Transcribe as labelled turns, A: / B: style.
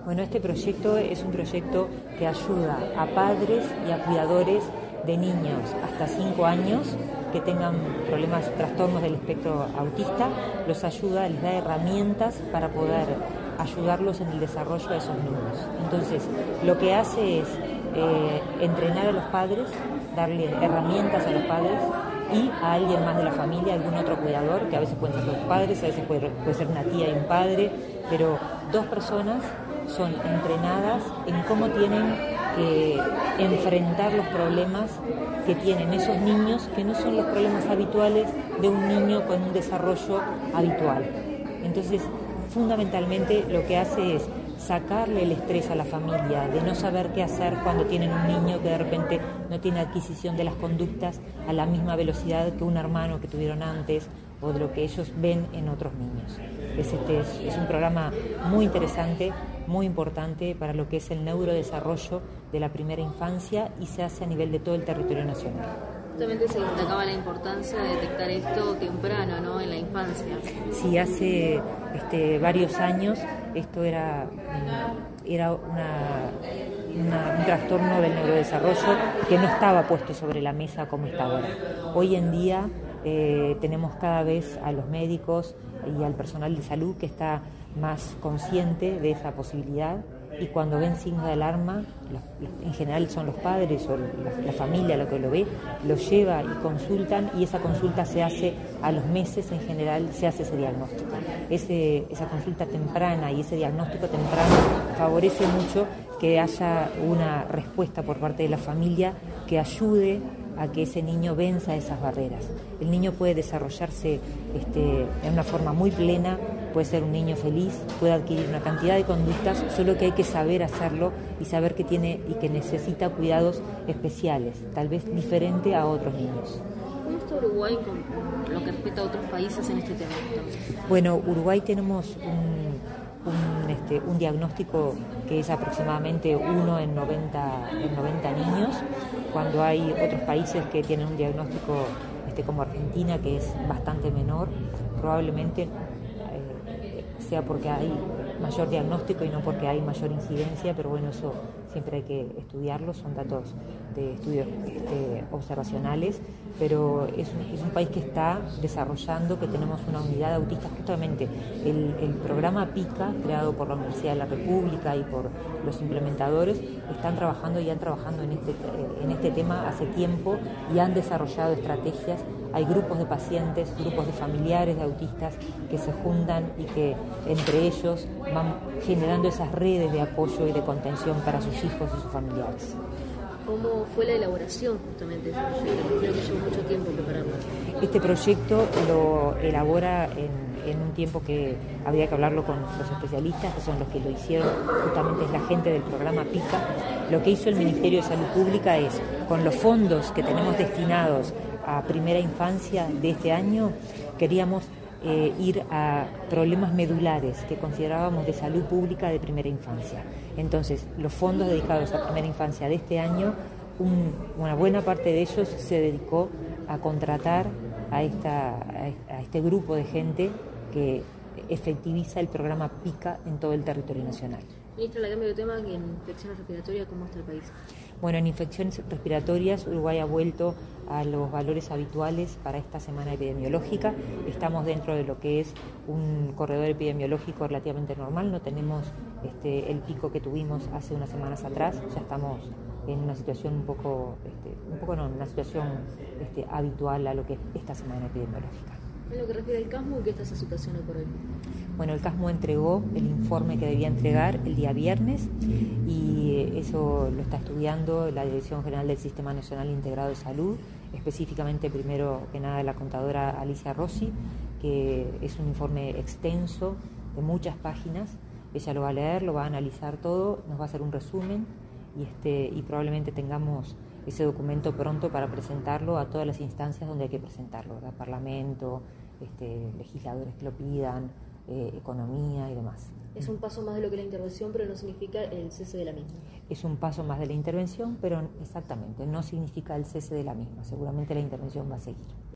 A: Bueno, este proyecto es un proyecto que ayuda a padres y a cuidadores de niños hasta 5 años que tengan problemas, trastornos del espectro autista, los ayuda, les da herramientas para poder ayudarlos en el desarrollo de esos niños. Entonces, lo que hace es entrenar a los padres, darle herramientas a los padres y a alguien más de la familia, algún otro cuidador, que a veces pueden ser los padres, a veces puede ser una tía y un padre, pero 2 personas son entrenadas en cómo tienen que enfrentar los problemas que tienen esos niños, que no son los problemas habituales de un niño con un desarrollo habitual. Entonces, fundamentalmente lo que hace es sacarle el estrés a la familia de no saber qué hacer cuando tienen un niño que de repente no tiene adquisición de las conductas a la misma velocidad que un hermano que tuvieron antes o de lo que ellos ven en otros niños. Es un programa muy interesante, muy importante para lo que es el neurodesarrollo de la primera infancia y se hace a nivel de todo el territorio nacional.
B: Justamente se destacaba la importancia de detectar esto temprano, ¿no?, en la infancia.
A: Sí, hace varios años esto era un trastorno del neurodesarrollo que no estaba puesto sobre la mesa como está ahora. Hoy en día tenemos cada vez a los médicos y al personal de salud que está más consciente de esa posibilidad, y cuando ven signos de alarma, en general son los padres o la familia lo que lo ve, lo lleva y consultan, y esa consulta se hace a los meses, en general se hace ese diagnóstico. Esa consulta temprana y ese diagnóstico temprano favorece mucho que haya una respuesta por parte de la familia que ayude a que ese niño venza esas barreras. El niño puede desarrollarse en una forma muy plena, puede ser un niño feliz, puede adquirir una cantidad de conductas, solo que hay que saber hacerlo y saber que tiene y que necesita cuidados especiales, tal vez diferente a otros niños.
B: ¿Cómo está Uruguay con lo que respecta a otros países en este tema?
A: Bueno, Uruguay tenemos un diagnóstico que es aproximadamente 1 en 90 niños, cuando hay otros países que tienen un diagnóstico como Argentina, que es bastante menor, probablemente sea porque hay mayor diagnóstico y no porque hay mayor incidencia, pero bueno, eso siempre hay que estudiarlo, son datos de estudios observacionales, pero es un país que está desarrollando, que tenemos una unidad de autistas, justamente el programa PICA, creado por la Universidad de la República y por los implementadores, están trabajando y han trabajado en este tema hace tiempo y han desarrollado estrategias. Hay grupos de pacientes, grupos de familiares de autistas que se juntan y que entre ellos van generando esas redes de apoyo y de contención para sus hijos y sus familiares.
B: ¿Cómo fue la elaboración justamente de ese proyecto? Creo que llevó mucho tiempo prepararlo.
A: Este proyecto lo elabora en un tiempo que habría que hablarlo con los especialistas, que son los que lo hicieron, justamente es la gente del programa PICA. Lo que hizo el Ministerio de Salud Pública es, con los fondos que tenemos destinados a primera infancia de este año, queríamos ir a problemas medulares que considerábamos de salud pública de primera infancia. Entonces, los fondos dedicados a primera infancia de este año, una buena parte de ellos se dedicó a contratar a este grupo de gente que efectiviza el programa PICA en todo el territorio nacional.
B: Ministra, la cambio de tema, en infecciones respiratorias, ¿cómo está el país?
A: Bueno, en infecciones respiratorias, Uruguay ha vuelto a los valores habituales para esta semana epidemiológica. Estamos dentro de lo que es un corredor epidemiológico relativamente normal. No tenemos el pico que tuvimos hace unas semanas atrás. Ya estamos en una situación una situación habitual a lo que es esta semana epidemiológica.
B: En lo que refiere al CASMU, ¿qué está esa situación hoy por hoy?
A: Bueno, el CASMU entregó el informe que debía entregar el día viernes y eso lo está estudiando la Dirección General del Sistema Nacional Integrado de Salud, específicamente primero que nada la contadora Alicia Rossi, que es un informe extenso de muchas páginas. Ella lo va a leer, lo va a analizar todo, nos va a hacer un resumen y probablemente tengamos ese documento pronto para presentarlo a todas las instancias donde hay que presentarlo, ¿verdad? Parlamento, legisladores que lo pidan, economía y demás.
B: Es un paso más de lo que la intervención, pero no significa el cese de la misma.
A: Es un paso más de la intervención, pero exactamente, no significa el cese de la misma. Seguramente la intervención va a seguir.